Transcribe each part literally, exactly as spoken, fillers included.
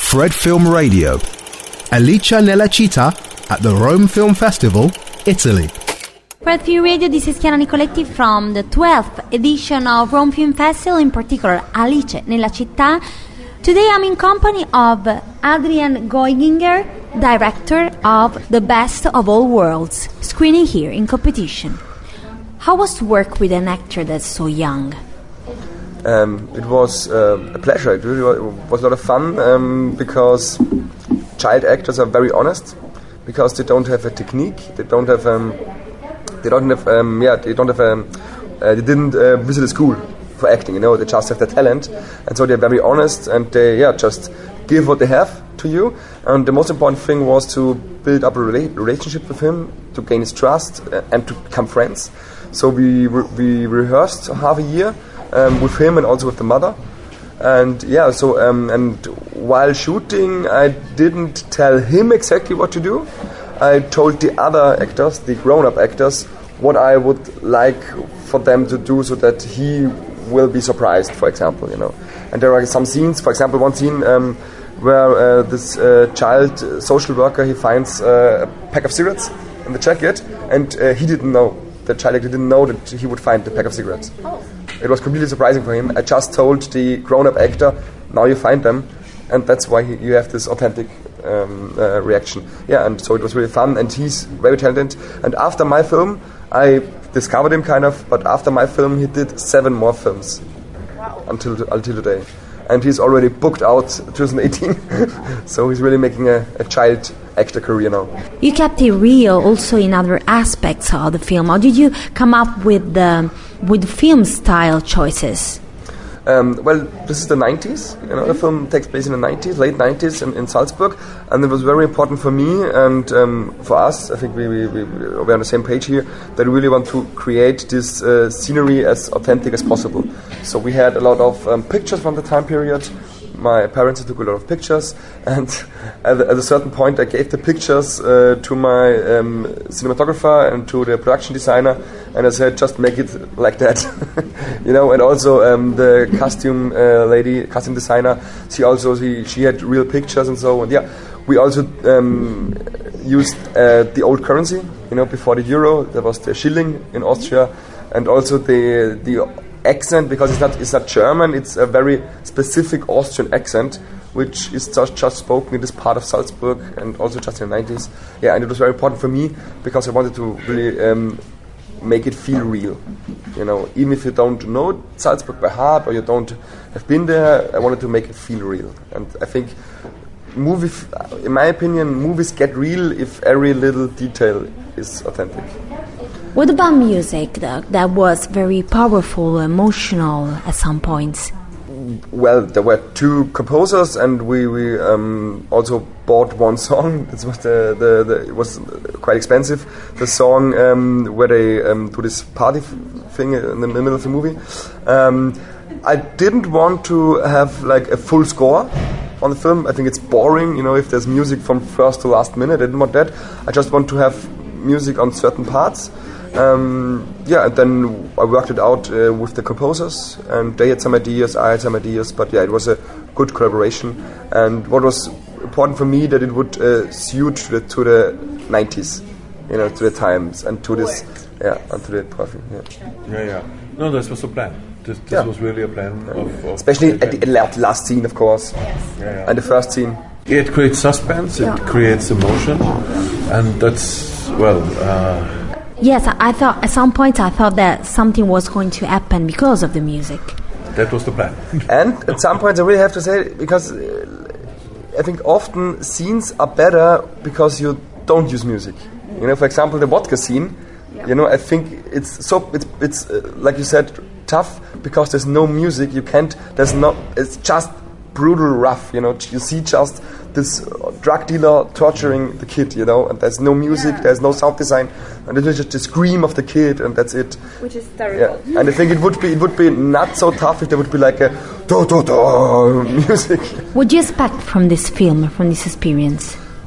Fred Film Radio. Alice nella città at the Rome Film Festival, Italy. Fred Film Radio, this is Chiara Nicoletti from the twelfth edition of Rome Film Festival, in particular Alice nella città. Today I'm in company of Adrian Goiginger, director of The Best of All Worlds, screening here in competition. How was to work with an actor that's so young? Um, it was uh, a pleasure. It really was a lot of fun um, because child actors are very honest, because they don't have a technique, they don't have, um, they don't have, um, yeah, they don't have, um, uh, they didn't uh, visit a school for acting. You know, they just have the talent, and so they're very honest, and they, yeah, just give what they have to you. And the most important thing was to build up a rela- relationship with him, to gain his trust, uh, and to become friends. So we re- we rehearsed half a year. Um, with him and also with the mother, and yeah. So um, and while shooting, I didn't tell him exactly what to do. I told the other actors, the grown-up actors, what I would like for them to do, so that he will be surprised. For example, you know. And there are some scenes. For example, one scene um, where uh, this uh, child uh, social worker, he finds uh, a pack of cigarettes in the jacket, and uh, he didn't know. The child actor didn't know that he would find the pack of cigarettes. Oh. It was completely surprising for him. I just told the grown-up actor, now you find them, and that's why he, you have this authentic um, uh, reaction. Yeah, and so it was really fun, and he's very talented. And after my film, I discovered him kind of, but after my film, he did seven more films. Wow. until until today. And he's already booked out twenty eighteen, so he's really making a, a child actor career now. You kept it real also in other aspects of the film. How did you come up with the with film style choices? Um, well, this is the nineties. You know, the film takes place in the nineties, late nineties, in, in Salzburg, and it was very important for me and um, for us. I think we, we, we we're on the same page here. That we really want to create this uh, scenery as authentic as possible. So we had a lot of um, pictures from the time period. My parents took a lot of pictures, and at, at a certain point I gave the pictures uh, to my um, cinematographer and to the production designer, and I said, just make it like that. You know, and also um, the costume uh, lady, costume designer, she also, she, she had real pictures and so on. Yeah, we also um, used uh, the old currency, you know, before the euro, there was the shilling in Austria, and also the the accent, because it's not it's not German, it's a very specific Austrian accent, which is just, just spoken in this part of Salzburg, and also just in the nineties. Yeah, and it was very important for me, because I wanted to really um, make it feel real. You know, even if you don't know Salzburg by heart, or you don't have been there, I wanted to make it feel real. And I think movie, in my opinion, movies get real if every little detail is authentic. What about music that, that was very powerful, emotional at some points? Well, there were two composers, and we, we um, also bought one song. It was, the, the, the, it was quite expensive. The song um, where they um, do this party thing in the middle of the movie. Um, I didn't want to have like a full score on the film. I think it's boring, you know, if there's music from first to last minute. I didn't want that. I just want to have music on certain parts. Um, yeah, and then I worked it out uh, with the composers, and they had some ideas, I had some ideas, but yeah, it was a good collaboration. And what was important for me, that it would uh, suit to the, to the nineties, you know, to the times, and to this, yeah, and to the perfume. Yeah, yeah, yeah. No, this was a plan. This, this yeah. was really a plan, yeah. of, of especially at the last scene, of course, yes. yeah, yeah. and the first scene. It creates suspense, yeah. It creates emotion, and that's well. Uh, Yes, I thought at some point I thought that something was going to happen because of the music. That was the plan. And at some point I really have to say, because uh, I think often scenes are better because you don't use music. You know, for example, the vodka scene. Yeah. You know, I think it's so it's it's uh, like you said, tough because there's no music. You can't. There's no. It's just brutal, rough. You know, you see just this drug dealer torturing the kid, you know, and there's no music, yeah. there's no sound design, and it's just the scream of the kid, and that's it. Which is terrible. Yeah. And I think it would be it would be not so tough if there would be like a do do do music. What do you expect from this film, from this experience?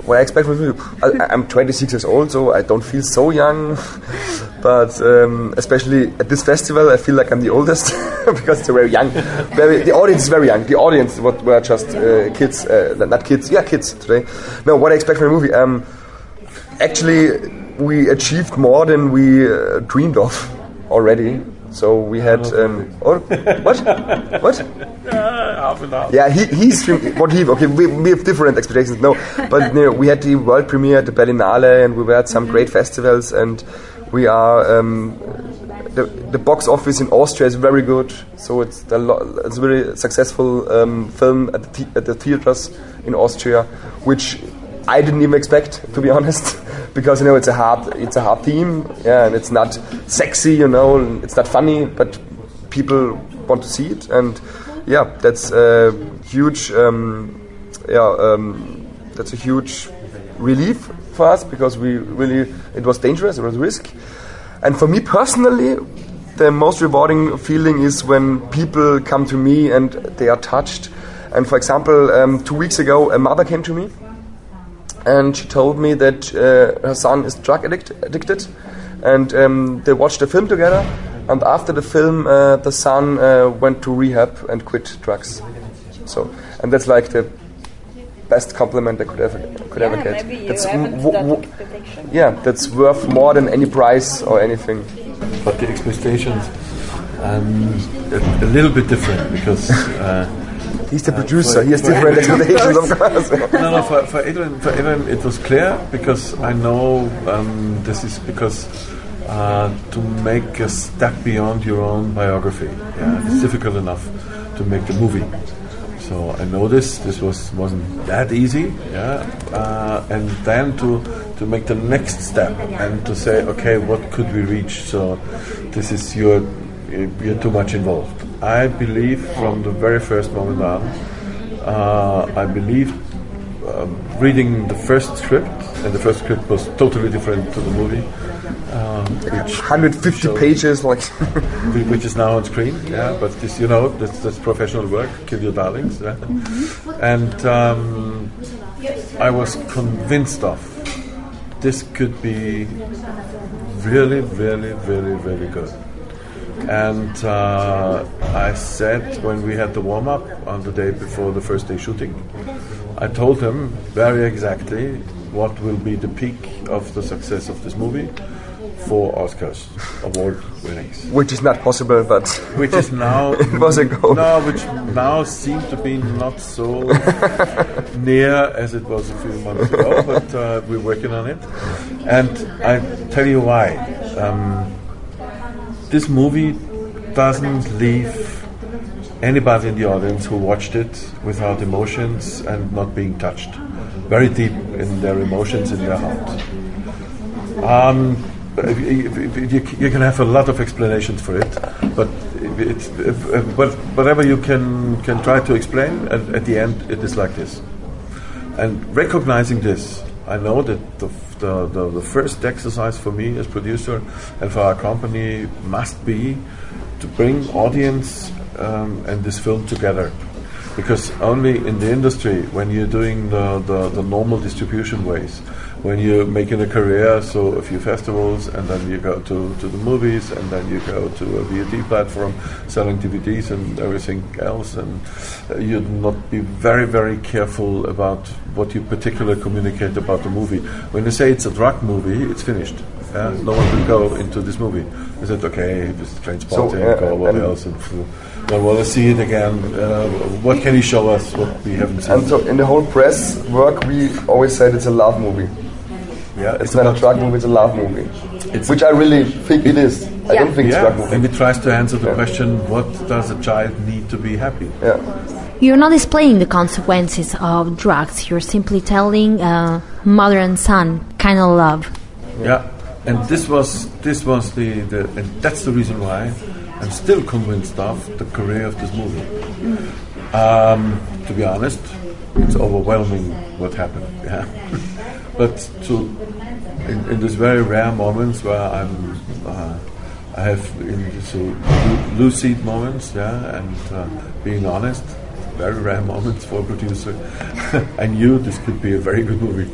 what I expect from the movie, I, I'm twenty-six years old, so I don't feel so young. But um, especially at this festival, I feel like I'm the oldest because it's very young. Very, the audience is very young. The audience what were just uh, kids, uh, not kids, yeah, kids today. No, what I expect from the movie. Um, actually, we achieved more than we uh, dreamed of already. So we had um, oh, what what half and half. yeah he he's what he okay we, we have different expectations no but you know, we had the world premiere at the Berlinale and we were at some great festivals and we are um, the the box office in Austria is very good, so it's a lo- it's a very successful um, film at the th- at the theaters in Austria, which I didn't even expect, to be honest, because you know it's a hard it's a hard theme, yeah, and it's not sexy, you know, and it's not funny, but people want to see it, and yeah, that's a huge um, yeah um, that's a huge relief for us because we really it was dangerous, it was a risk, and for me personally, the most rewarding feeling is when people come to me and they are touched, and for example, um, two weeks ago, a mother came to me. And she told me that uh, her son is drug addict, addicted, and um, they watched the film together. And after the film, uh, the son uh, went to rehab and quit drugs. So, and that's like the best compliment I could ever could yeah, ever get. Maybe you that's haven't w- done w- expectation. yeah, that's worth more than any prize or anything. But the expectations um, a, a little bit different because. Uh, He's the producer. Uh, he has different expectations, of course. no, no. For, for Adrian, for Adrian, it was clear because I know um, this is because uh, to make a step beyond your own biography, yeah, it's difficult enough to make the movie. So I know this. This was wasn't that easy, yeah. Uh, and then to to make the next step and to say, okay, what could we reach? So this is your. You're too much involved. I believe from the very first moment on, uh, I believe uh, reading the first script, and the first script was totally different to the movie. Um, which one hundred fifty shows, pages, like which is now on screen. Yeah, but this, you know, that's, that's professional work. Kill your darlings. Yeah? And um, I was convinced of this could be really, really, really, really good. And uh, I said when we had the warm-up on the day before the first day shooting, I told him very exactly what will be the peak of the success of this movie, four Oscars award winnings. which is not possible, but Which is now it was a goal. No, which now seems to be not so near as it was a few months ago, but uh, we're working on it. And I tell you why. Um, This movie doesn't leave anybody in the audience who watched it without emotions and not being touched, very deep in their emotions, in their heart. Um, you, you, you can have a lot of explanations for it, but it's, if, if, but whatever you can can try to explain, at, at the end it is like this. And recognizing this, I know that the, the, the, the first exercise for me as producer and for our company must be to bring audience um, and this film together. Because only in the industry, when you're doing the, the, the normal distribution ways, when you're making a career, so a few festivals, and then you go to, to the movies, and then you go to a V O D platform selling D V Ds and everything else, and uh, you'd not be very, very careful about what you particularly communicate about the movie. When you say it's a drug movie, it's finished. Uh, no one will go into this movie. Is it okay? It's Trainspotting So, uh, or what and else? And, I want to see it again. Uh, what can you show us? What we haven't seen? And so in the whole press work, we always said it's a love movie. Yeah, It's not a drug movie, it's a love movie. It's Which I really think it is. I don't think it's a drug yeah, movie. and it tries to answer the Yeah. question: what does a child need to be happy? Yeah. You're not displaying the consequences of drugs. You're simply telling uh, mother and son kind of love. Yeah, and this was this was the, the and that's the reason why I'm still convinced of the career of this movie. Um, to be honest, it's overwhelming what happened. Yeah, but to in, in these very rare moments where I'm, uh, I have in so lucid moments, yeah, and uh, being honest, very rare moments for a producer. I knew this could be a very good movie.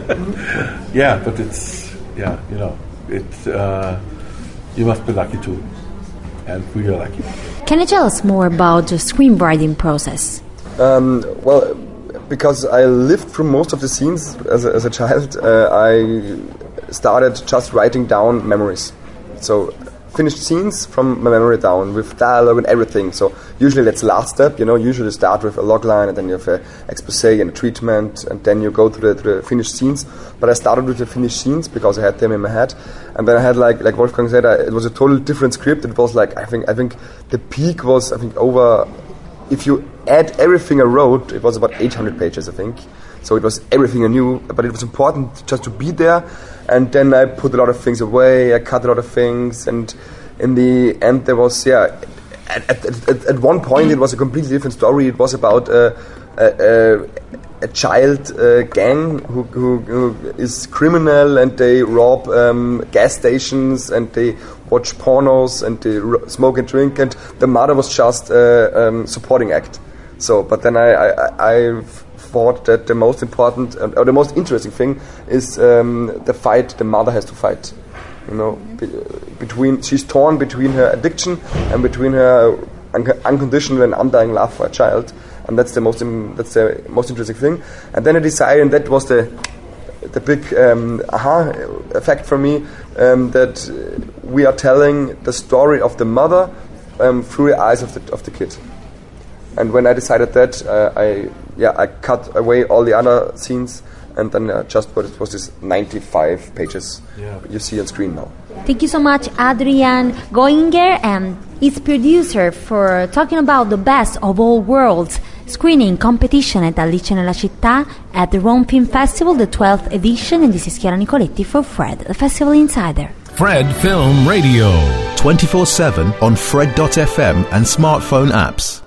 Yeah, but it's, yeah, you know, it. Uh, you must be lucky too. And we are lucky. Can you tell us more about the screenwriting process? Um, well, because I lived through most of the scenes as a, as a child, uh, I started just writing down memories. So finished scenes from my memory down with dialogue and everything. So usually that's the last step, you know, usually start with a log line and then you have an expose and a treatment and then you go to the, to the finished scenes. But I started with the finished scenes because I had them in my head. And then I had, like like Wolfgang said, I, it was a totally different script. It was like, I think I think the peak was, I think, over, if you add everything I wrote, it was about eight hundred pages, I think. So it was everything I knew, but it was important just to be there. And then I put a lot of things away, I cut a lot of things, and in the end there was, yeah, at, at, at, at one point it was a completely different story. It was about uh, a, a, a child uh, gang who, who, who is criminal, and they rob um, gas stations, and they watch pornos, and they ro- smoke and drink, and the mother was just a um, supporting act. So, but then I, I, I thought that the most important uh, or the most interesting thing is um, the fight the mother has to fight. You know, be, between she's torn between her addiction and between her un- unconditional and undying love for a child, and that's the most im- that's the most interesting thing. And then I decided, and that was the the big um, aha effect for me, um, that we are telling the story of the mother um, through the eyes of the of the kid. And when I decided that, uh, I yeah I cut away all the other scenes, and then uh, just what it was this ninety-five pages yeah. you see on screen now. Thank you so much, Adrian Goinger, and his producer, for talking about the best of all worlds screening competition at Alice nella Città at the Rome Film Festival, the twelfth edition. And this is Chiara Nicoletti for Fred, the Festival Insider. Fred Film Radio, twenty-four seven on Fred dot f m and smartphone apps.